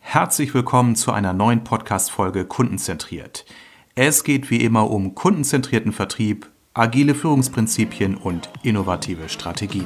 Herzlich willkommen zu einer neuen Podcast-Folge Kundenzentriert. Es geht wie immer um kundenzentrierten Vertrieb, agile Führungsprinzipien und innovative Strategien.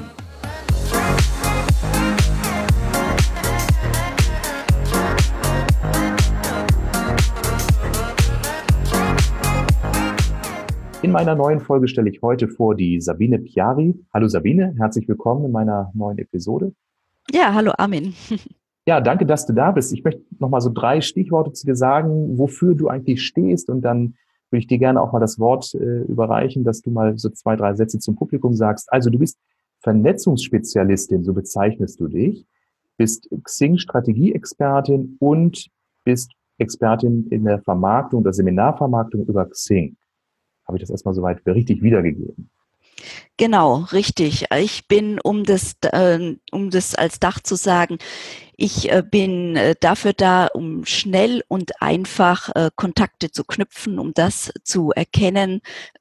In meiner neuen Folge stelle ich heute vor die Sabine Piari. Hallo Sabine, herzlich willkommen in meiner neuen Episode. Ja, hallo Armin. Ja, danke, dass du da bist. Ich möchte nochmal so 3 Stichworte zu dir sagen, wofür du eigentlich stehst. Und dann würde ich dir gerne auch mal das Wort überreichen, dass du mal so 2, 3 Sätze zum Publikum sagst. Also du bist Vernetzungsspezialistin, so bezeichnest du dich, bist Xing-Strategie-Expertin und bist Expertin in der Vermarktung, der Seminarvermarktung über Xing. Habe ich das erstmal soweit richtig wiedergegeben? Genau, richtig. Ich bin, um das als Dach zu sagen, ich bin dafür da, um schnell und einfach Kontakte zu knüpfen, um das zu erkennen,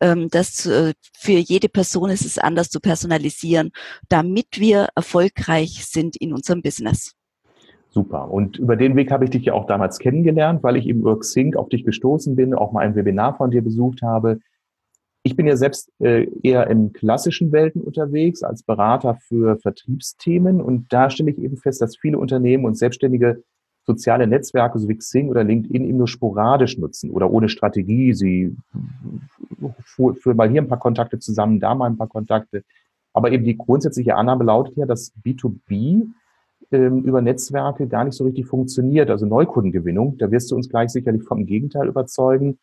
für jede Person ist es anders zu personalisieren, damit wir erfolgreich sind in unserem Business. Super. Und über den Weg habe ich dich ja auch damals kennengelernt, weil ich eben über Xing auf dich gestoßen bin, auch mal ein Webinar von dir besucht habe. Ich bin ja selbst eher in klassischen Welten unterwegs als Berater für Vertriebsthemen und da stelle ich eben fest, dass viele Unternehmen und selbstständige soziale Netzwerke so wie Xing oder LinkedIn eben nur sporadisch nutzen oder ohne Strategie. Sie führen mal hier ein paar Kontakte zusammen, da mal ein paar Kontakte. Aber eben die grundsätzliche Annahme lautet ja, dass B2B über Netzwerke gar nicht so richtig funktioniert. Also Neukundengewinnung, da wirst du uns gleich sicherlich vom Gegenteil überzeugen.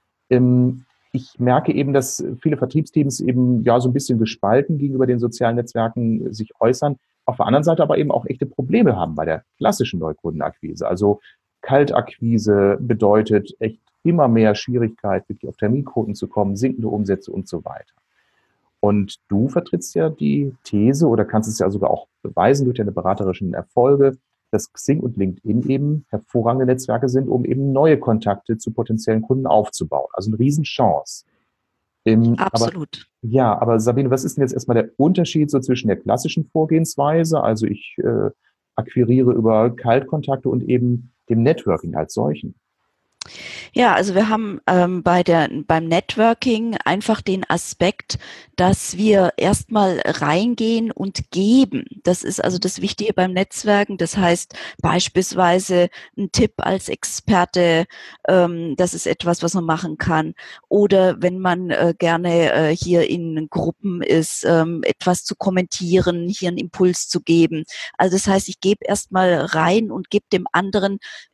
Ich merke eben, dass viele Vertriebsteams eben ja so ein bisschen gespalten gegenüber den sozialen Netzwerken sich äußern. Auf der anderen Seite aber eben auch echte Probleme haben bei der klassischen Neukundenakquise. Also Kaltakquise bedeutet echt immer mehr Schwierigkeit, wirklich auf Terminquoten zu kommen, sinkende Umsätze und so weiter. Und du vertrittst ja die These oder kannst es ja sogar auch beweisen durch deine beraterischen Erfolge, dass Xing und LinkedIn eben hervorragende Netzwerke sind, um eben neue Kontakte zu potenziellen Kunden aufzubauen. Also eine Riesenchance. Absolut. Aber Sabine, was ist denn jetzt erstmal der Unterschied so zwischen der klassischen Vorgehensweise, also ich akquiriere über Kaltkontakte und eben dem Networking als solchen? Ja, also wir haben beim Networking einfach den Aspekt, dass wir erstmal reingehen und geben. Das ist also das Wichtige beim Netzwerken. Das heißt beispielsweise ein Tipp als Experte, das ist etwas, was man machen kann. Oder wenn man gerne hier in Gruppen ist, etwas zu kommentieren, hier einen Impuls zu geben. Also das heißt, ich gebe erstmal rein und gebe dem anderen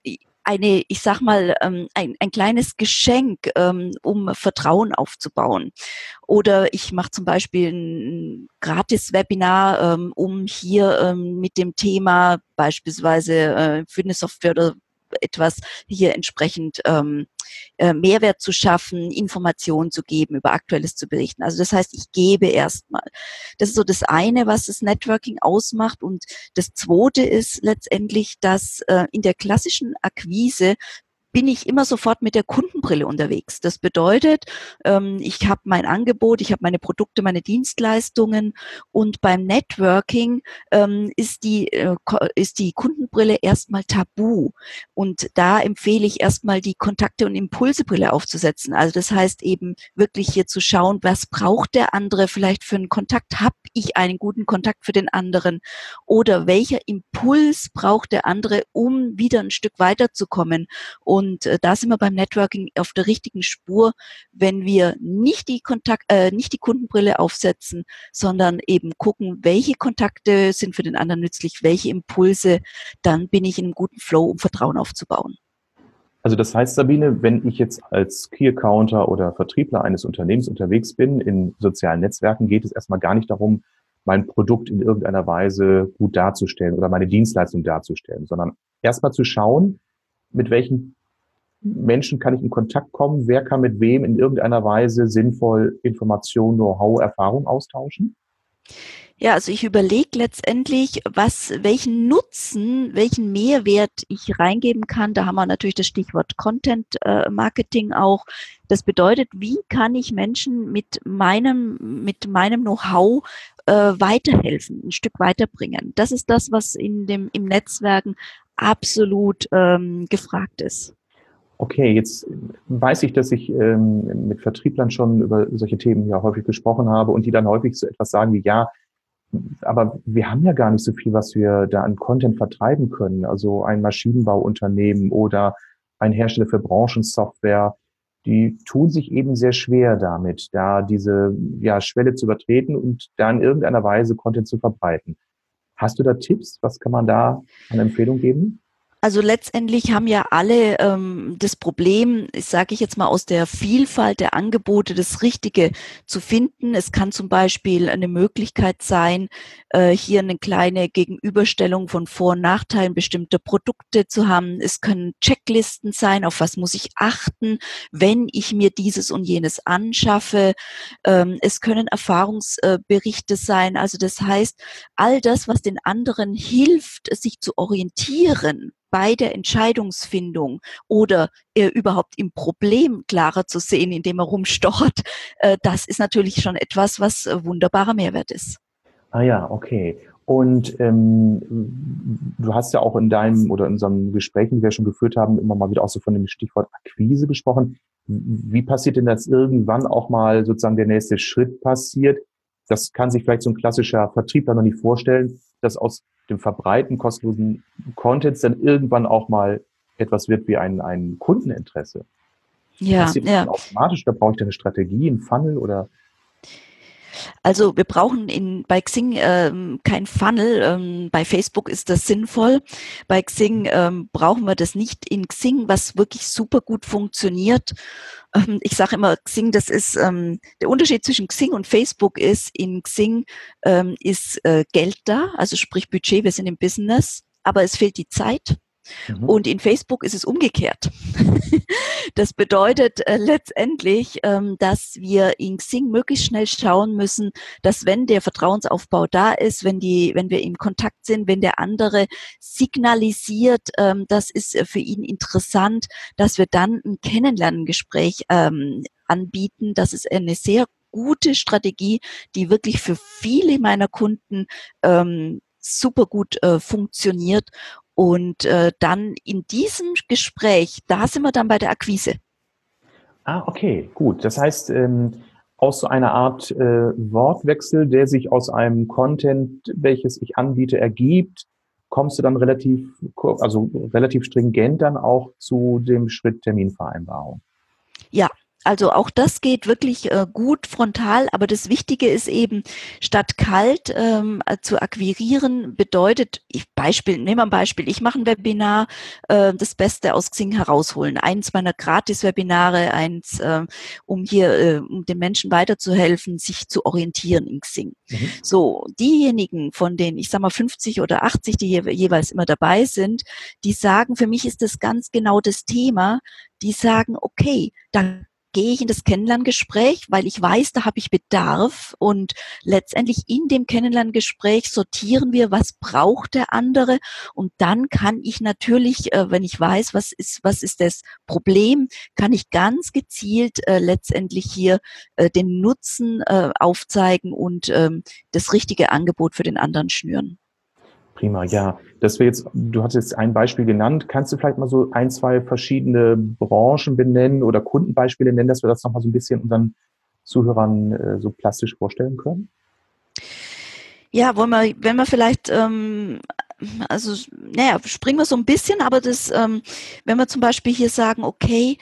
ich sag mal, ein kleines Geschenk, um Vertrauen aufzubauen. Oder ich mache zum Beispiel ein Gratis-Webinar, um hier mit dem Thema beispielsweise für eine Software oder etwas hier entsprechend Mehrwert zu schaffen, Informationen zu geben, über Aktuelles zu berichten. Also das heißt, ich gebe erstmal. Das ist so das eine, was das Networking ausmacht. Und das zweite ist letztendlich, dass in der klassischen Akquise bin ich immer sofort mit der Kundenbrille unterwegs. Das bedeutet, ich habe mein Angebot, ich habe meine Produkte, meine Dienstleistungen und beim Networking ist die Kundenbrille erstmal tabu. Und da empfehle ich erstmal die Kontakte- und Impulsebrille aufzusetzen. Also das heißt eben wirklich hier zu schauen, was braucht der andere vielleicht für einen Kontakt? Habe ich einen guten Kontakt für den anderen? Oder welcher Impuls braucht der andere, um wieder ein Stück weiterzukommen? Und da sind wir beim Networking auf der richtigen Spur, wenn wir nicht die Kundenbrille aufsetzen, sondern eben gucken, welche Kontakte sind für den anderen nützlich, welche Impulse, dann bin ich in einem guten Flow, um Vertrauen aufzubauen. Also das heißt, Sabine, wenn ich jetzt als Key-Accounter oder Vertriebler eines Unternehmens unterwegs bin in sozialen Netzwerken, geht es erstmal gar nicht darum, mein Produkt in irgendeiner Weise gut darzustellen oder meine Dienstleistung darzustellen, sondern erstmal zu schauen, mit welchen Menschen kann ich in Kontakt kommen, wer kann mit wem in irgendeiner Weise sinnvoll Information, Know-how, Erfahrung austauschen? Ja, also ich überlege letztendlich, welchen Nutzen, welchen Mehrwert ich reingeben kann. Da haben wir natürlich das Stichwort Content Marketing auch. Das bedeutet, wie kann ich Menschen mit meinem Know-how weiterhelfen, ein Stück weiterbringen. Das ist das, was im Netzwerken absolut gefragt ist. Okay, jetzt weiß ich, dass ich mit Vertrieblern schon über solche Themen ja häufig gesprochen habe und die dann häufig so etwas sagen wie, ja, aber wir haben ja gar nicht so viel, was wir da an Content vertreiben können. Also ein Maschinenbauunternehmen oder ein Hersteller für Branchensoftware, die tun sich eben sehr schwer damit, da diese ja, Schwelle zu übertreten und da in irgendeiner Weise Content zu verbreiten. Hast du da Tipps? Was kann man da an Empfehlung geben? Also letztendlich haben ja alle das Problem, sage ich jetzt mal, aus der Vielfalt der Angebote das Richtige zu finden. Es kann zum Beispiel eine Möglichkeit sein, hier eine kleine Gegenüberstellung von Vor- und Nachteilen bestimmter Produkte zu haben. Es können Checklisten sein, auf was muss ich achten, wenn ich mir dieses und jenes anschaffe. Es können Erfahrungsberichte sein. Also das heißt, all das, was den anderen hilft, sich zu orientieren bei der Entscheidungsfindung oder überhaupt im Problem klarer zu sehen, indem er rumstochert, das ist natürlich schon etwas, was wunderbarer Mehrwert ist. Ah ja, okay. Und du hast ja auch in deinem oder in unserem Gespräch, die wir schon geführt haben, immer mal wieder auch so von dem Stichwort Akquise gesprochen. Wie passiert denn, dass irgendwann auch mal sozusagen der nächste Schritt passiert? Das kann sich vielleicht so ein klassischer Vertriebler noch nicht vorstellen, dass aus dem Verbreiten kostenlosen Contents dann irgendwann auch mal etwas wird wie ein Kundeninteresse. Ja, Passiert das ja. dann automatisch? Da brauche ich da eine Strategie, einen Funnel oder? Also wir brauchen bei Xing kein Funnel. Bei Facebook ist das sinnvoll. Bei Xing brauchen wir das nicht. In Xing, was wirklich super gut funktioniert. Ich sage immer, Xing, das ist der Unterschied zwischen Xing und Facebook ist, in Xing ist Geld da, also sprich Budget, wir sind im Business, aber es fehlt die Zeit. Mhm. Und in Facebook ist es umgekehrt. Das bedeutet letztendlich, dass wir in Xing möglichst schnell schauen müssen, dass wenn der Vertrauensaufbau da ist, wenn wir im Kontakt sind, wenn der andere signalisiert, das ist für ihn interessant, dass wir dann ein Kennenlerngespräch anbieten. Das ist eine sehr gute Strategie, die wirklich für viele meiner Kunden super gut funktioniert. Und dann in diesem Gespräch, da sind wir dann bei der Akquise. Ah, okay, gut. Das heißt, aus so einer Art Wortwechsel, der sich aus einem Content, welches ich anbiete, ergibt, kommst du dann also relativ stringent dann auch zu dem Schritt Terminvereinbarung. Ja, also auch das geht wirklich gut frontal, aber das Wichtige ist eben, statt kalt zu akquirieren, bedeutet, nehmen wir ein Beispiel, ich mache ein Webinar, das Beste aus Xing herausholen. Eins meiner Gratis-Webinare, um den Menschen weiterzuhelfen, sich zu orientieren in Xing. Mhm. So, diejenigen von denen, ich sag mal 50 oder 80, die jeweils immer dabei sind, die sagen, für mich ist das ganz genau das Thema, die sagen, okay, dann gehe ich in das Kennenlerngespräch, weil ich weiß, da habe ich Bedarf und letztendlich in dem Kennenlerngespräch sortieren wir, was braucht der andere und dann kann ich natürlich, wenn ich weiß, was ist das Problem, kann ich ganz gezielt letztendlich hier den Nutzen aufzeigen und das richtige Angebot für den anderen schnüren. Prima, ja. Du hast jetzt ein Beispiel genannt. Kannst du vielleicht mal so ein, zwei verschiedene Branchen benennen oder Kundenbeispiele nennen, dass wir das nochmal so ein bisschen unseren Zuhörern so plastisch vorstellen können? Ja, wenn wir vielleicht, also, naja, springen wir so ein bisschen, aber wenn wir zum Beispiel hier sagen, okay,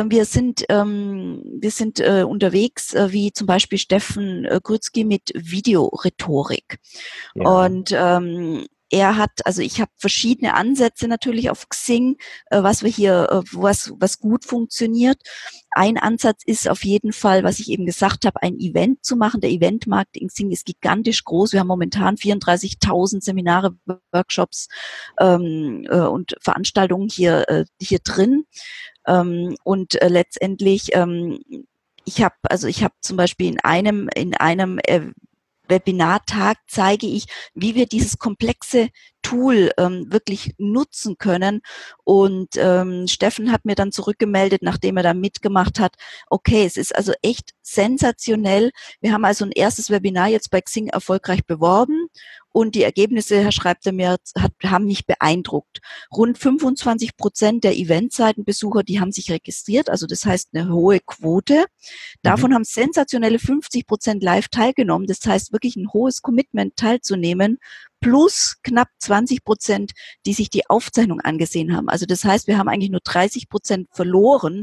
wir sind unterwegs, wie zum Beispiel Steffen Grützky mit Videorhetorik. Ja. Und also ich habe verschiedene Ansätze natürlich auf Xing, was gut funktioniert. Ein Ansatz ist auf jeden Fall, was ich eben gesagt habe, ein Event zu machen. Der Eventmarkt in Xing ist gigantisch groß. Wir haben momentan 34.000 Seminare, Workshops und Veranstaltungen hier drin. Und letztendlich, ich habe zum Beispiel in einem Webinartag zeige ich, wie wir dieses komplexe Tool wirklich nutzen können. Und Steffen hat mir dann zurückgemeldet, nachdem er da mitgemacht hat, okay, es ist also echt sensationell. Wir haben also ein erstes Webinar jetzt bei Xing erfolgreich beworben. Und die Ergebnisse, Herr schreibt er mir, haben mich beeindruckt. Rund 25% der Eventseitenbesucher, die haben sich registriert, also das heißt eine hohe Quote. Davon haben sensationelle 50% live teilgenommen. Das heißt wirklich ein hohes Commitment teilzunehmen, plus knapp 20%, die sich die Aufzeichnung angesehen haben. Also das heißt, wir haben eigentlich nur 30% verloren.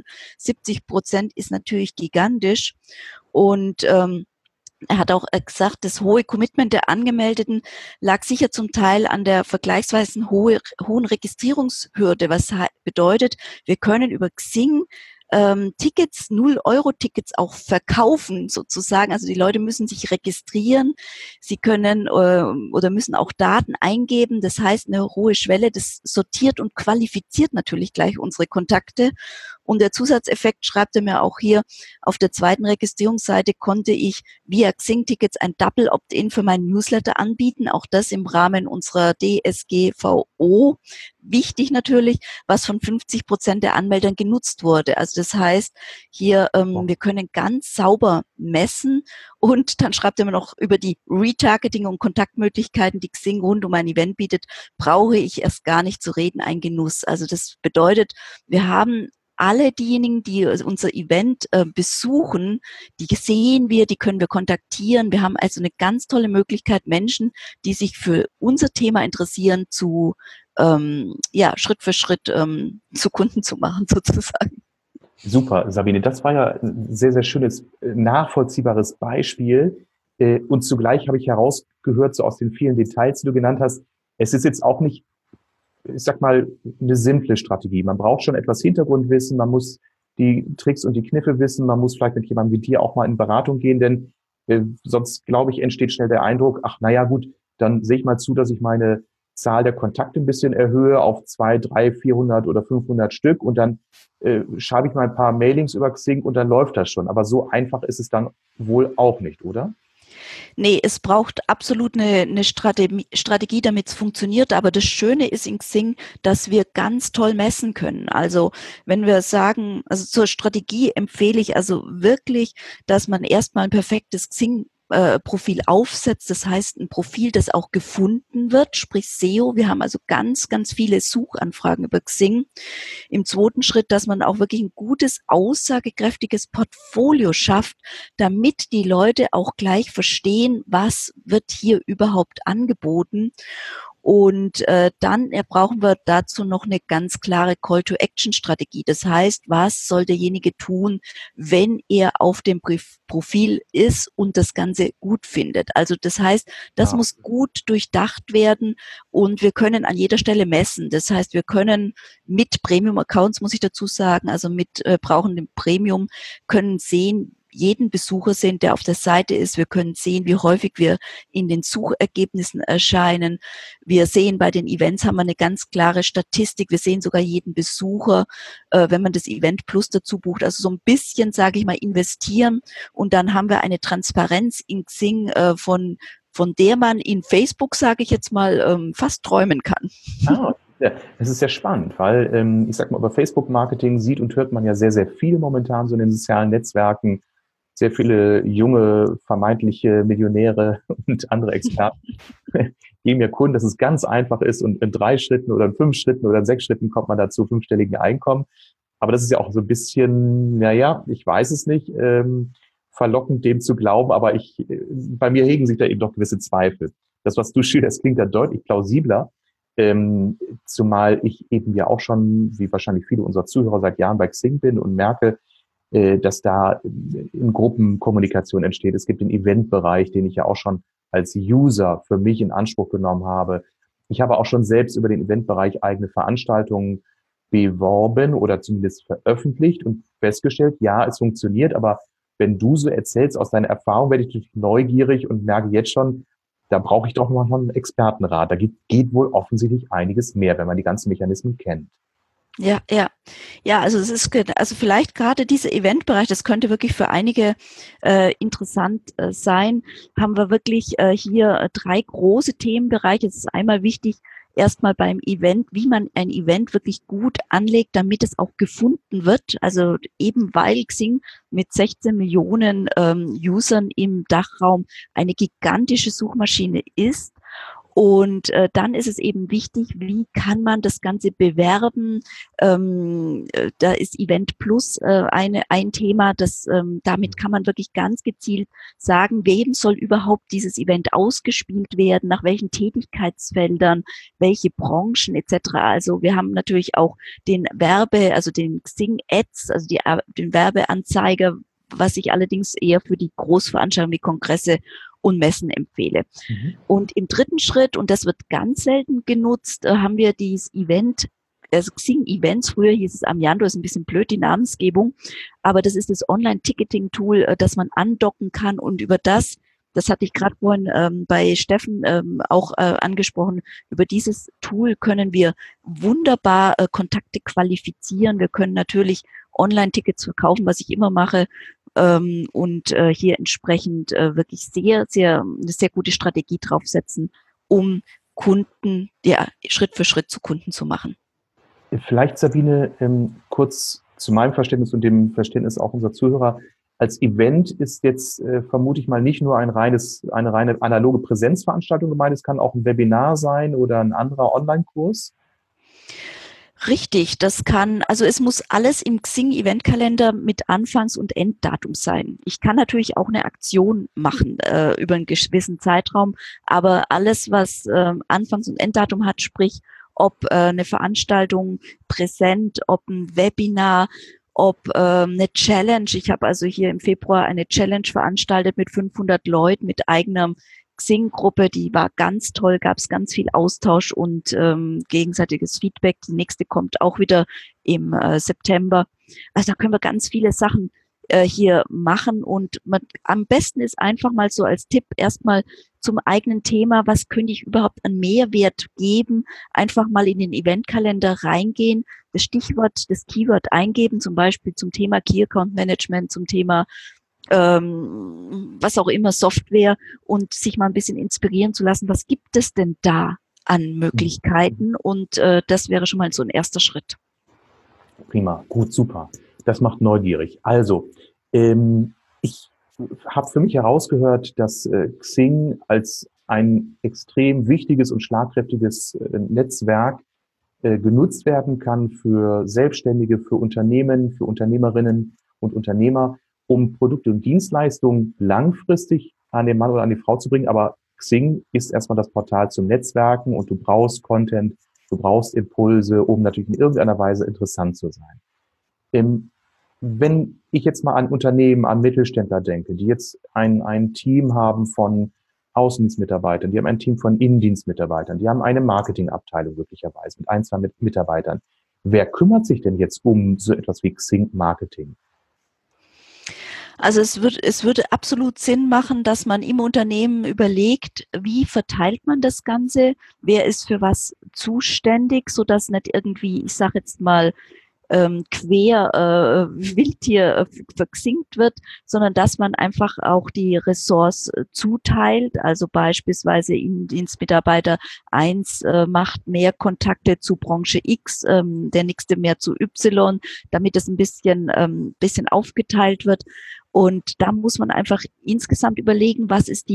70% ist natürlich gigantisch. Und er hat auch gesagt, das hohe Commitment der Angemeldeten lag sicher zum Teil an der vergleichsweise hohen Registrierungshürde, was bedeutet, wir können über Xing Tickets, 0-Euro-Tickets auch verkaufen sozusagen. Also die Leute müssen sich registrieren, sie können oder müssen auch Daten eingeben. Das heißt, eine hohe Schwelle, das sortiert und qualifiziert natürlich gleich unsere Kontakte. Und der Zusatzeffekt, schreibt er mir auch hier, auf der zweiten Registrierungsseite konnte ich via Xing-Tickets ein Double Opt-in für meinen Newsletter anbieten. Auch das im Rahmen unserer DSGVO. Wichtig natürlich, was von 50% der Anmeldern genutzt wurde. Also das heißt, hier wir können ganz sauber messen. Und dann schreibt er mir noch, über die Retargeting und Kontaktmöglichkeiten, die Xing rund um ein Event bietet, brauche ich erst gar nicht zu reden, ein Genuss. Also das bedeutet, wir haben alle diejenigen, die unser Event besuchen, die sehen wir, die können wir kontaktieren. Wir haben also eine ganz tolle Möglichkeit, Menschen, die sich für unser Thema interessieren, zu Schritt für Schritt zu Kunden zu machen, sozusagen. Super, Sabine. Das war ja ein sehr, sehr schönes, nachvollziehbares Beispiel. Und zugleich habe ich herausgehört, so aus den vielen Details, die du genannt hast, es ist jetzt auch nicht, ich sag mal, eine simple Strategie. Man braucht schon etwas Hintergrundwissen, man muss die Tricks und die Kniffe wissen, man muss vielleicht mit jemandem wie dir auch mal in Beratung gehen, denn sonst, glaube ich, entsteht schnell der Eindruck, ach, naja, gut, dann sehe ich mal zu, dass ich meine Zahl der Kontakte ein bisschen erhöhe auf 200, 300, 400 oder 500 Stück und dann schreibe ich mal ein paar Mailings über Xing und dann läuft das schon. Aber so einfach ist es dann wohl auch nicht, oder? Nee, es braucht absolut eine Strategie, damit es funktioniert. Aber das Schöne ist in Xing, dass wir ganz toll messen können. Also wenn wir sagen, also zur Strategie empfehle ich also wirklich, dass man erstmal ein perfektes Xing Profil aufsetzt, das heißt ein Profil, das auch gefunden wird, sprich SEO. Wir haben also ganz, ganz viele Suchanfragen über Xing. Im zweiten Schritt, dass man auch wirklich ein gutes, aussagekräftiges Portfolio schafft, damit die Leute auch gleich verstehen, was wird hier überhaupt angeboten. Und dann brauchen wir dazu noch eine ganz klare Call-to-Action-Strategie. Das heißt, was soll derjenige tun, wenn er auf dem Profil ist und das Ganze gut findet? Also das heißt, das muss gut durchdacht werden und wir können an jeder Stelle messen. Das heißt, wir können mit Premium-Accounts, muss ich dazu sagen, also mit brauchendem Premium, können sehen, jeden Besucher sehen, der auf der Seite ist. Wir können sehen, wie häufig wir in den Suchergebnissen erscheinen. Wir sehen, bei den Events haben wir eine ganz klare Statistik. Wir sehen sogar jeden Besucher, wenn man das Event Plus dazu bucht. Also so ein bisschen, sage ich mal, investieren. Und dann haben wir eine Transparenz in Xing, von der man in Facebook, sage ich jetzt mal, fast träumen kann. Ja, das ist sehr spannend, weil ich sag mal, über Facebook-Marketing sieht und hört man ja sehr, sehr viel momentan so in den sozialen Netzwerken. Sehr viele junge, vermeintliche Millionäre und andere Experten geben mir Kunden, dass es ganz einfach ist und in 3 Schritten oder in 5 Schritten oder in 6 Schritten kommt man dazu 5-stelligen Einkommen. Aber das ist ja auch so ein bisschen, naja, ich weiß es nicht, verlockend dem zu glauben, aber bei mir hegen sich da eben doch gewisse Zweifel. Das, was du schilderst, klingt ja deutlich plausibler, zumal ich eben ja auch schon, wie wahrscheinlich viele unserer Zuhörer, seit Jahren bei Xing bin und merke, dass da in Gruppenkommunikation entsteht. Es gibt den Eventbereich, den ich ja auch schon als User für mich in Anspruch genommen habe. Ich habe auch schon selbst über den Eventbereich eigene Veranstaltungen beworben oder zumindest veröffentlicht und festgestellt, ja, es funktioniert, aber wenn du so erzählst aus deiner Erfahrung, werde ich natürlich neugierig und merke jetzt schon, da brauche ich doch noch einen Expertenrat. Da geht wohl offensichtlich einiges mehr, wenn man die ganzen Mechanismen kennt. Ja, also es ist, also vielleicht gerade dieser Eventbereich, das könnte wirklich für einige interessant sein, haben wir wirklich hier 3 große Themenbereiche. Es ist einmal wichtig, erstmal beim Event, wie man ein Event wirklich gut anlegt, damit es auch gefunden wird. Also eben weil Xing mit 16 Millionen Usern im Dachraum eine gigantische Suchmaschine ist. Und dann ist es eben wichtig, wie kann man das Ganze bewerben? Da ist Event Plus ein Thema, damit kann man wirklich ganz gezielt sagen, wem soll überhaupt dieses Event ausgespielt werden, nach welchen Tätigkeitsfeldern, welche Branchen etc. Also wir haben natürlich auch also den Xing Ads, also den Werbeanzeiger, was ich allerdings eher für die Großveranstaltungen wie Kongresse und Messen empfehle. Und im dritten Schritt, und das wird ganz selten genutzt, haben wir dieses Event, also Xing Events, früher hieß es Amiando, ist ein bisschen blöd, die Namensgebung, aber das ist das Online-Ticketing-Tool, das man andocken kann und über das hatte ich gerade vorhin bei Steffen auch angesprochen, über dieses Tool können wir wunderbar Kontakte qualifizieren. Wir können natürlich Online-Tickets verkaufen, was ich immer mache, und hier entsprechend wirklich eine sehr gute Strategie draufsetzen, um Kunden, ja, Schritt für Schritt zu Kunden zu machen. Vielleicht, Sabine, kurz zu meinem Verständnis und dem Verständnis auch unserer Zuhörer. Als Event ist jetzt, vermute ich mal, nicht nur eine reine analoge Präsenzveranstaltung gemeint, es kann auch ein Webinar sein oder ein anderer Online-Kurs. Richtig, also es muss alles im Xing-Eventkalender mit Anfangs- und Enddatum sein. Ich kann natürlich auch eine Aktion machen über einen gewissen Zeitraum, aber alles, was Anfangs- und Enddatum hat, sprich ob eine Veranstaltung präsent, ob ein Webinar, ob eine Challenge. Ich habe also hier im Februar eine Challenge veranstaltet mit 500 Leuten mit eigenem Xing-Gruppe, die war ganz toll, gab es ganz viel Austausch und gegenseitiges Feedback. Die nächste kommt auch wieder im September. Also da können wir ganz viele Sachen hier machen und am besten ist einfach mal so als Tipp erstmal zum eigenen Thema, was könnte ich überhaupt an Mehrwert geben, einfach mal in den Eventkalender reingehen, das Stichwort, das Keyword eingeben, zum Beispiel zum Thema Key Account Management, zum Thema was auch immer, Software und sich mal ein bisschen inspirieren zu lassen, was gibt es denn da an Möglichkeiten und das wäre schon mal so ein erster Schritt. Prima, gut, super. Das macht neugierig. Also, ich habe für mich herausgehört, dass Xing als ein extrem wichtiges und schlagkräftiges Netzwerk genutzt werden kann für Selbstständige, für Unternehmen, für Unternehmerinnen und Unternehmer, um Produkte und Dienstleistungen langfristig an den Mann oder an die Frau zu bringen. Aber Xing ist erstmal das Portal zum Netzwerken und du brauchst Content, du brauchst Impulse, um natürlich in irgendeiner Weise interessant zu sein. Wenn ich jetzt mal an Unternehmen, an Mittelständler denke, die jetzt ein Team haben von Außendienstmitarbeitern, die haben ein Team von Innendienstmitarbeitern, die haben eine Marketingabteilung möglicherweise mit ein, zwei Mitarbeitern. Wer kümmert sich denn jetzt um so etwas wie Xing Marketing? Also es würde absolut Sinn machen, dass man im Unternehmen überlegt, wie verteilt man das Ganze, wer ist für was zuständig, sodass nicht irgendwie, ich sage jetzt mal, wild hier verxinkt wird, sondern dass man einfach auch die Ressorts zuteilt. Also beispielsweise Innendienstmitarbeiter 1 macht mehr Kontakte zu Branche X, der nächste mehr zu Y, damit es ein bisschen aufgeteilt wird. Und da muss man einfach insgesamt überlegen, was ist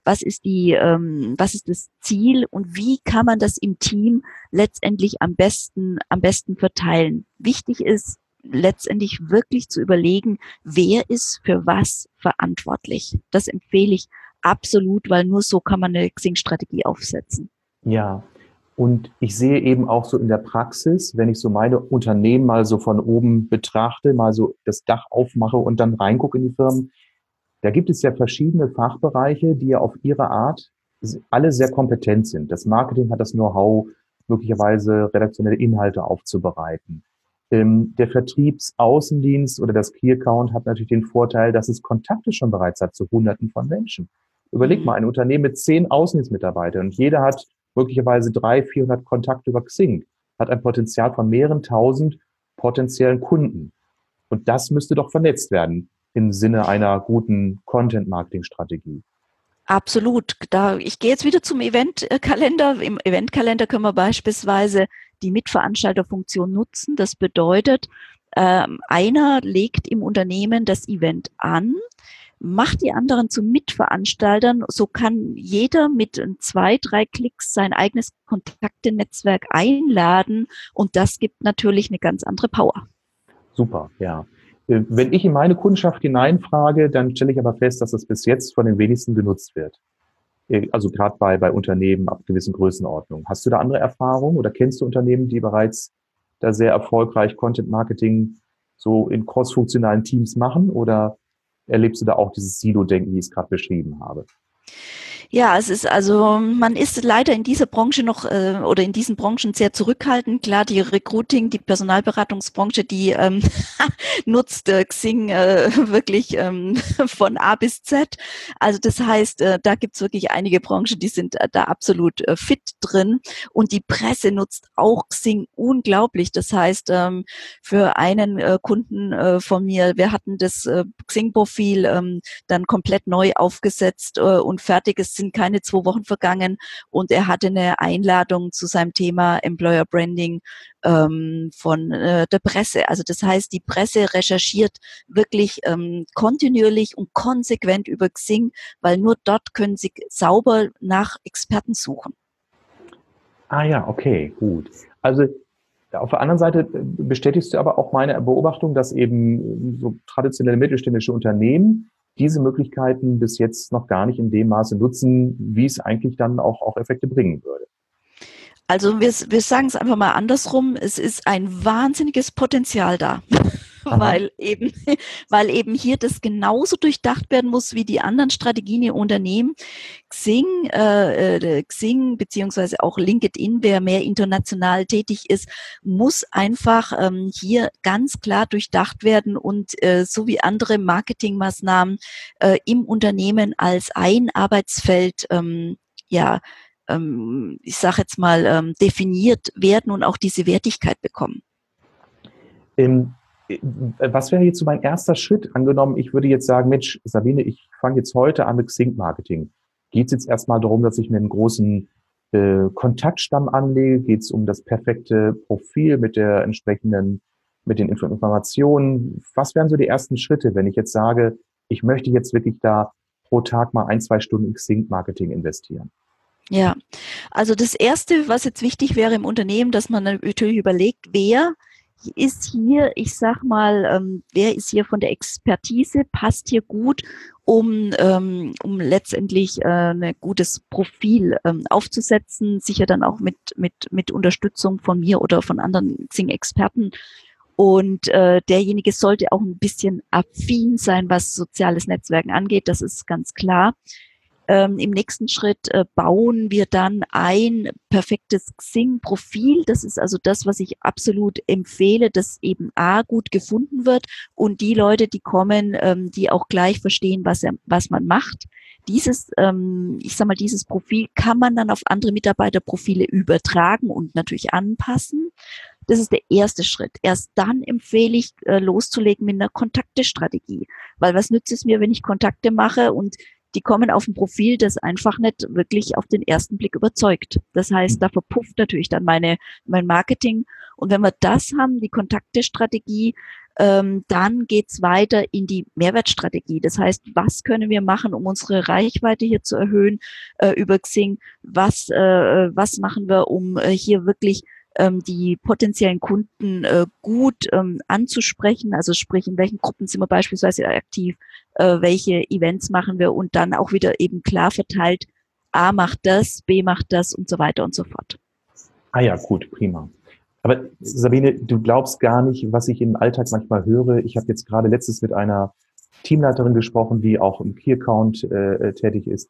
das Ziel und wie kann man das im Team letztendlich am besten verteilen. Wichtig ist letztendlich wirklich zu überlegen, wer ist für was verantwortlich. Das empfehle ich absolut, weil nur so kann man eine Xing-Strategie aufsetzen. Ja, und ich sehe eben auch so in der Praxis, wenn ich so meine Unternehmen mal so von oben betrachte, mal so das Dach aufmache und dann reingucke in die Firmen, da gibt es ja verschiedene Fachbereiche, die ja auf ihre Art alle sehr kompetent sind. Das Marketing hat das Know-how, möglicherweise redaktionelle Inhalte aufzubereiten. Der Vertriebsaußendienst oder das Key Account hat natürlich den Vorteil, dass es Kontakte schon bereits hat zu Hunderten von Menschen. Überleg mal, ein Unternehmen mit 10 Außendienstmitarbeitern und jeder hat möglicherweise 300, 400 Kontakte über Xing, hat ein Potenzial von mehreren tausend potenziellen Kunden. Und das müsste doch vernetzt werden im Sinne einer guten Content-Marketing-Strategie. Absolut. Ich gehe jetzt wieder zum Eventkalender. Im Eventkalender können wir beispielsweise die Mitveranstalterfunktion nutzen. Das bedeutet, einer legt im Unternehmen das Event an, macht die anderen zu Mitveranstaltern. So kann jeder mit 2, 3 Klicks sein eigenes Kontaktenetzwerk einladen. Und das gibt natürlich eine ganz andere Power. Super, ja. Wenn ich in meine Kundschaft hineinfrage, dann stelle ich aber fest, dass es bis jetzt von den wenigsten genutzt wird. Also gerade bei Unternehmen ab gewissen Größenordnungen. Hast du da andere Erfahrungen oder kennst du Unternehmen, die bereits da sehr erfolgreich Content Marketing so in crossfunktionalen Teams machen, oder erlebst du da auch dieses Silo-Denken, wie ich es gerade beschrieben habe? Ja, es ist also, man ist leider in dieser Branche noch oder in diesen Branchen sehr zurückhaltend. Klar, die Recruiting, die Personalberatungsbranche, die nutzt Xing wirklich von A bis Z. Also das heißt, da gibt's wirklich einige Branchen, die sind da absolut fit drin. Und die Presse nutzt auch Xing unglaublich. Das heißt, für einen Kunden von mir, wir hatten das Xing-Profil dann komplett neu aufgesetzt und fertig. Es sind keine 2 Wochen vergangen und er hatte eine Einladung zu seinem Thema Employer Branding von der Presse. Also das heißt, die Presse recherchiert wirklich kontinuierlich und konsequent über Xing, weil nur dort können sie sauber nach Experten suchen. Ah ja, okay, gut. Also auf der anderen Seite bestätigst du aber auch meine Beobachtung, dass eben so traditionelle mittelständische Unternehmen diese Möglichkeiten bis jetzt noch gar nicht in dem Maße nutzen, wie es eigentlich dann auch Effekte bringen würde. Also wir sagen es einfach mal andersrum, es ist ein wahnsinniges Potenzial da. Aha. Weil eben, weil eben hier das genauso durchdacht werden muss wie die anderen Strategien im Unternehmen. Xing beziehungsweise auch LinkedIn, wer mehr international tätig ist, muss einfach hier ganz klar durchdacht werden und so wie andere Marketingmaßnahmen im Unternehmen als ein Arbeitsfeld ja ich sage jetzt mal definiert werden und auch diese Wertigkeit bekommen. Ähm, Was wäre jetzt so mein erster Schritt? Angenommen, ich würde jetzt sagen, Mensch, Sabine, ich fange jetzt heute an mit Xing-Marketing. Geht es jetzt erstmal darum, dass ich mir einen großen Kontaktstamm anlege? Geht es um das perfekte Profil mit der entsprechenden, mit den Informationen? Was wären so die ersten Schritte, wenn ich jetzt sage, ich möchte jetzt wirklich da pro Tag mal 1, 2 Stunden in Xing-Marketing investieren? Ja, also das Erste, was jetzt wichtig wäre im Unternehmen, dass man natürlich überlegt, wer ist hier, ich sag mal, wer ist hier von der Expertise, passt hier gut, um letztendlich ein gutes Profil aufzusetzen, sicher dann auch mit Unterstützung von mir oder von anderen Xing-Experten. Und derjenige sollte auch ein bisschen affin sein, was soziales Netzwerken angeht, das ist ganz klar. Im nächsten Schritt bauen wir dann ein perfektes Xing-Profil. Das ist also das, was ich absolut empfehle, dass eben A gut gefunden wird und die Leute, die kommen, die auch gleich verstehen, was man macht. Ich sag mal, dieses Profil kann man dann auf andere Mitarbeiterprofile übertragen und natürlich anpassen. Das ist der erste Schritt. Erst dann empfehle ich, loszulegen mit einer Kontaktestrategie. Weil was nützt es mir, wenn ich Kontakte mache und die kommen auf ein Profil, das einfach nicht wirklich auf den ersten Blick überzeugt. Das heißt, da verpufft natürlich dann mein Marketing. Und wenn wir das haben, die Kontaktestrategie, dann geht's weiter in die Mehrwertstrategie. Das heißt, was können wir machen, um unsere Reichweite hier zu erhöhen über Xing? Was machen wir, um hier wirklich die potenziellen Kunden gut anzusprechen? Also sprich, in welchen Gruppen sind wir beispielsweise aktiv? Welche Events machen wir und dann auch wieder eben klar verteilt, A macht das, B macht das und so weiter und so fort. Ah ja, gut, prima. Aber Sabine, du glaubst gar nicht, was ich im Alltag manchmal höre. Ich habe jetzt gerade letztens mit einer Teamleiterin gesprochen, die auch im Key-Account tätig ist.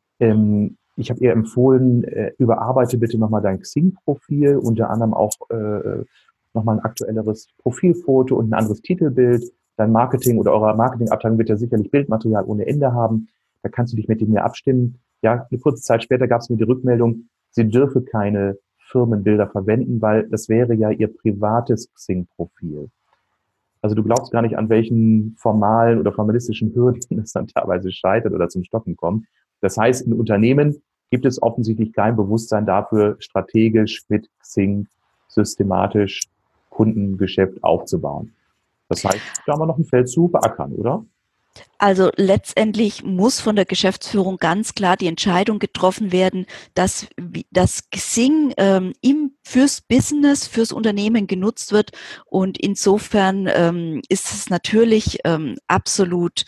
Ich habe ihr empfohlen, überarbeite bitte nochmal dein Xing-Profil, unter anderem auch nochmal ein aktuelleres Profilfoto und ein anderes Titelbild. Dein Marketing oder eure Marketingabteilung wird ja sicherlich Bildmaterial ohne Ende haben. Da kannst du dich mit mir abstimmen. Ja, eine kurze Zeit später gab es mir die Rückmeldung, sie dürfe keine Firmenbilder verwenden, weil das wäre ja ihr privates Xing-Profil. Also du glaubst gar nicht, an welchen formalen oder formalistischen Hürden es dann teilweise scheitert oder zum Stoppen kommt. Das heißt, in Unternehmen gibt es offensichtlich kein Bewusstsein dafür, strategisch mit Xing systematisch Kundengeschäft aufzubauen. Das heißt, da haben wir noch ein Feld zu beackern, oder? Also letztendlich muss von der Geschäftsführung ganz klar die Entscheidung getroffen werden, dass das Xing fürs Business, fürs Unternehmen genutzt wird. Und insofern ist es natürlich absolut,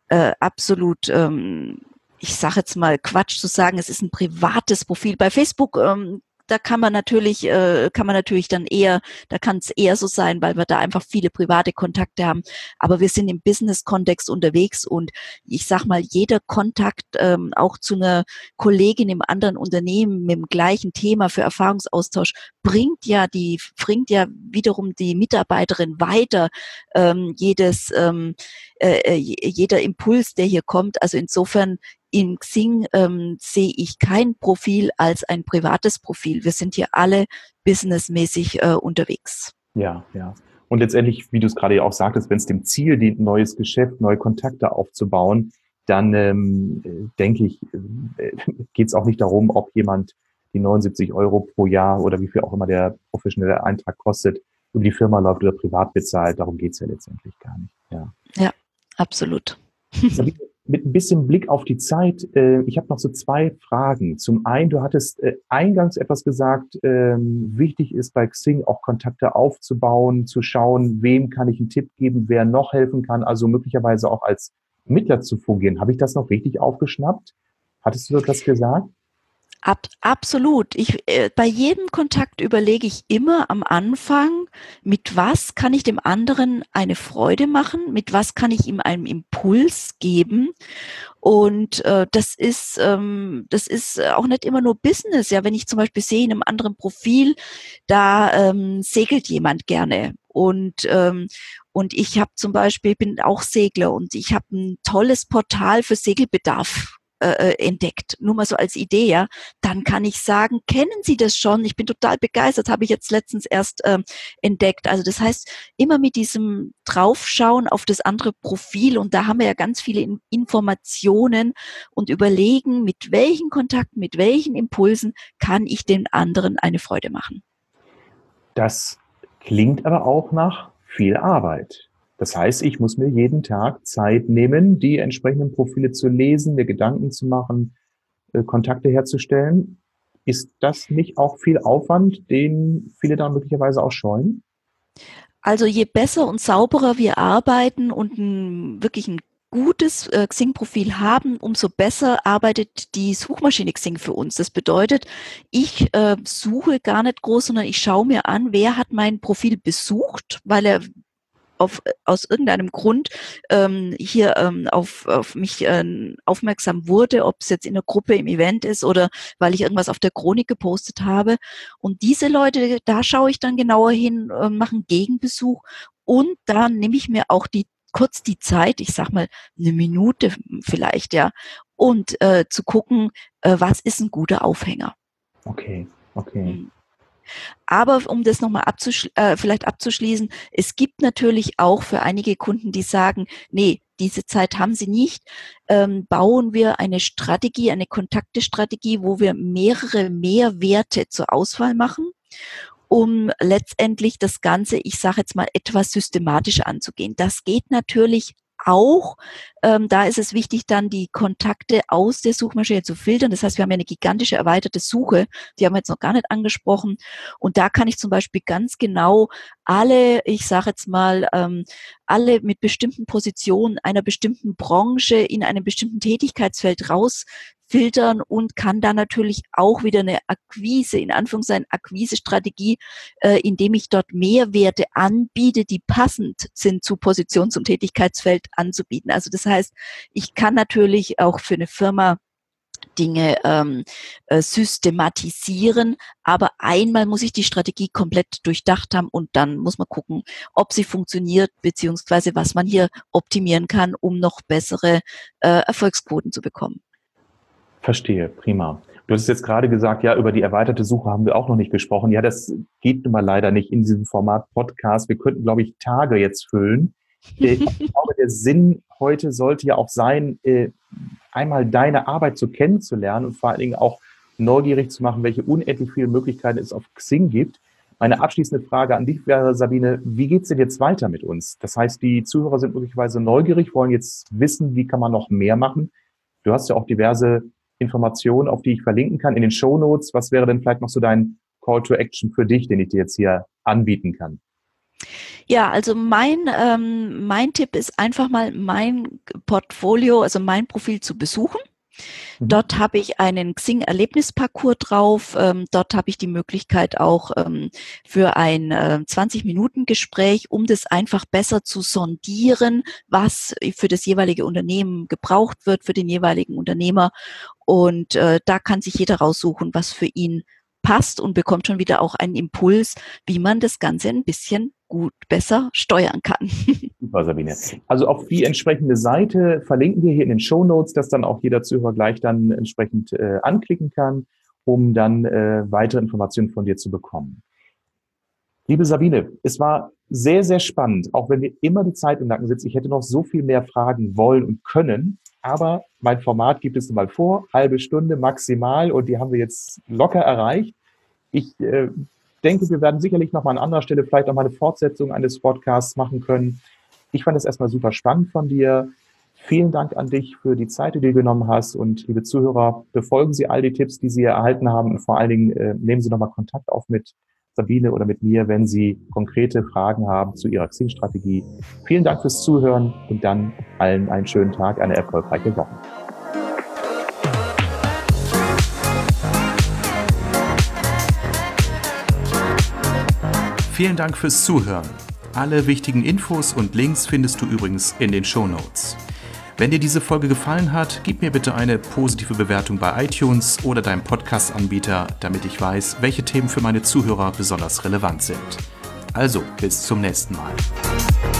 ich sage jetzt mal Quatsch zu sagen, es ist ein privates Profil. Bei Facebook da kann man natürlich dann eher, da kann es eher so sein, weil wir da einfach viele private Kontakte haben. Aber wir sind im Business-Kontext unterwegs und ich sag mal, jeder Kontakt auch zu einer Kollegin im anderen Unternehmen mit dem gleichen Thema für Erfahrungsaustausch bringt ja wiederum die Mitarbeiterin weiter. Jeder Impuls, der hier kommt. Also insofern in Xing sehe ich kein Profil als ein privates Profil. Wir sind hier alle businessmäßig unterwegs. Ja, ja. Und letztendlich, wie du es gerade ja auch sagtest, wenn es dem Ziel dient, ein neues Geschäft, neue Kontakte aufzubauen, dann denke ich, geht es auch nicht darum, ob jemand die 79 Euro pro Jahr oder wie viel auch immer der professionelle Eintrag kostet, über die Firma läuft oder privat bezahlt. Darum geht es ja letztendlich gar nicht. Ja, absolut. Mit ein bisschen Blick auf die Zeit, ich habe noch so zwei Fragen. Zum einen, du hattest eingangs etwas gesagt, wichtig ist bei Xing auch Kontakte aufzubauen, zu schauen, wem kann ich einen Tipp geben, wer noch helfen kann, also möglicherweise auch als Mittler zu fungieren. Habe ich das noch richtig aufgeschnappt? Hattest du das gesagt? Absolut. Bei jedem Kontakt überlege ich immer am Anfang, mit was kann ich dem anderen eine Freude machen, mit was kann ich ihm einen Impuls geben. Und das ist auch nicht immer nur Business. Ja, wenn ich zum Beispiel sehe in einem anderen Profil, da segelt jemand gerne. Und ich habe zum Beispiel, bin auch Segler und ich habe ein tolles Portal für Segelbedarf entdeckt, nur mal so als Idee, ja, dann kann ich sagen, kennen Sie das schon? Ich bin total begeistert, habe ich jetzt letztens erst entdeckt. Also das heißt, immer mit diesem Draufschauen auf das andere Profil und da haben wir ja ganz viele Informationen und überlegen, mit welchen Kontakten, mit welchen Impulsen kann ich den anderen eine Freude machen. Das klingt aber auch nach viel Arbeit. Das heißt, ich muss mir jeden Tag Zeit nehmen, die entsprechenden Profile zu lesen, mir Gedanken zu machen, Kontakte herzustellen. Ist das nicht auch viel Aufwand, den viele da möglicherweise auch scheuen? Also je besser und sauberer wir arbeiten und wirklich ein gutes Xing-Profil haben, umso besser arbeitet die Suchmaschine Xing für uns. Das bedeutet, ich suche gar nicht groß, sondern ich schaue mir an, wer hat mein Profil besucht, weil er aus irgendeinem Grund hier auf mich aufmerksam wurde, ob es jetzt in der Gruppe, im Event ist oder weil ich irgendwas auf der Chronik gepostet habe. Und diese Leute, da schaue ich dann genauer hin, mache einen Gegenbesuch und dann nehme ich mir auch kurz die Zeit, ich sag mal eine Minute vielleicht, ja, und zu gucken, was ist ein guter Aufhänger. Okay, okay. Aber um das nochmal vielleicht abzuschließen, es gibt natürlich auch für einige Kunden, die sagen, nee, diese Zeit haben sie nicht, bauen wir eine Strategie, eine Kontaktestrategie, wo wir mehrere Mehrwerte zur Auswahl machen, um letztendlich das Ganze, ich sage jetzt mal, etwas systematischer anzugehen. Das geht natürlich auch. Da ist es wichtig, dann die Kontakte aus der Suchmaschine zu filtern. Das heißt, wir haben ja eine gigantische erweiterte Suche, die haben wir jetzt noch gar nicht angesprochen. Und da kann ich zum Beispiel ganz genau alle, ich sage jetzt mal, alle mit bestimmten Positionen einer bestimmten Branche in einem bestimmten Tätigkeitsfeld rausfiltern und kann dann natürlich auch wieder eine Akquise, in Anführungszeichen Akquise-Strategie, indem ich dort Mehrwerte anbiete, die passend sind zu Position, zum Tätigkeitsfeld anzubieten. Also das heißt, ich kann natürlich auch für eine Firma Dinge systematisieren, aber einmal muss ich die Strategie komplett durchdacht haben und dann muss man gucken, ob sie funktioniert, beziehungsweise was man hier optimieren kann, um noch bessere Erfolgsquoten zu bekommen. Verstehe, prima. Du hast jetzt gerade gesagt, ja, über die erweiterte Suche haben wir auch noch nicht gesprochen. Ja, das geht nun mal leider nicht in diesem Format Podcast. Wir könnten, glaube ich, Tage jetzt füllen. Ich glaube, der Sinn heute sollte ja auch sein, einmal deine Arbeit so kennenzulernen und vor allen Dingen auch neugierig zu machen, welche unendlich vielen Möglichkeiten es auf Xing gibt. Meine abschließende Frage an dich wäre, Sabine, wie geht's denn jetzt weiter mit uns? Das heißt, die Zuhörer sind möglicherweise neugierig, wollen jetzt wissen, wie kann man noch mehr machen? Du hast ja auch diverse Informationen, auf die ich verlinken kann in den Shownotes. Was wäre denn vielleicht noch so dein Call to Action für dich, den ich dir jetzt hier anbieten kann? Ja, also mein Tipp ist einfach mal mein Portfolio, also mein Profil zu besuchen. Dort habe ich einen Xing-Erlebnisparcours drauf. Dort habe ich die Möglichkeit auch für ein 20-Minuten-Gespräch, um das einfach besser zu sondieren, was für das jeweilige Unternehmen gebraucht wird, für den jeweiligen Unternehmer. Und da kann sich jeder raussuchen, was für ihn passt und bekommt schon wieder auch einen Impuls, wie man das Ganze ein bisschen gut besser steuern kann. Super, Sabine. Also auf die entsprechende Seite verlinken wir hier in den Shownotes, dass dann auch jeder Zuhörer gleich dann entsprechend anklicken kann, um dann weitere Informationen von dir zu bekommen. Liebe Sabine, es war sehr, sehr spannend, auch wenn mir immer die Zeit im Nacken sitzt. Ich hätte noch so viel mehr fragen wollen und können, aber mein Format gibt es mal vor, halbe Stunde maximal, und die haben wir jetzt locker erreicht. Ich denke, wir werden sicherlich noch mal an anderer Stelle vielleicht auch mal eine Fortsetzung eines Podcasts machen können. Ich fand es erstmal super spannend von dir. Vielen Dank an dich für die Zeit, die du genommen hast. Und liebe Zuhörer, befolgen Sie all die Tipps, die Sie erhalten haben. Und vor allen Dingen nehmen Sie nochmal Kontakt auf mit Sabine oder mit mir, wenn Sie konkrete Fragen haben zu Ihrer Xing-Strategie. Vielen Dank fürs Zuhören und dann allen einen schönen Tag, eine erfolgreiche Woche. Vielen Dank fürs Zuhören. Alle wichtigen Infos und Links findest du übrigens in den Shownotes. Wenn dir diese Folge gefallen hat, gib mir bitte eine positive Bewertung bei iTunes oder deinem Podcast-Anbieter, damit ich weiß, welche Themen für meine Zuhörer besonders relevant sind. Also, bis zum nächsten Mal.